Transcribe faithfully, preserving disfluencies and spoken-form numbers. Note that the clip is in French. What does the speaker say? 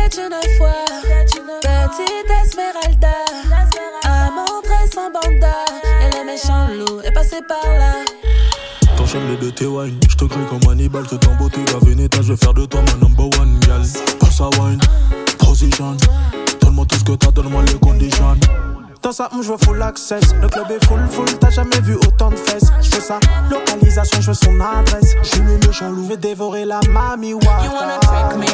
peut-être une fois. Petite Esmeralda a montré son banda. Et le méchant loup est passé par là. T'enchaînes les deux T-Wine, j'te crée comme Hannibal, tout en beauté, la Veneta, je vais faire de toi ma number one gal. Passe à wine, position, donne-moi tout ce que t'as, donne-moi les conditions. Dans ça, je veux full access. Le club est full, full, t'as jamais vu autant de fesses. Je veux sa localisation, je veux son adresse. J'suis le méchant loup, je vais dévorer la mami. You wanna trick me,